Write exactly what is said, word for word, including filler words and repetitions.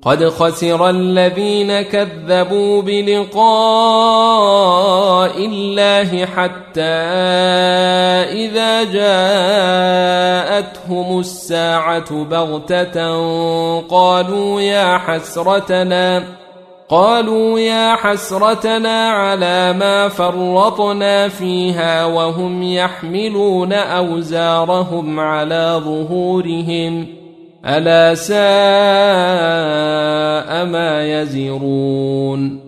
قد خسر الذين كذبوا بلقاء الله حتى إذا جاءتهم الساعة بغتة قالوا يا حسرتنا قالوا يا حسرتنا على ما فرطنا فيها وهم يحملون أوزارهم على ظهورهم ألا ساء ما يزرون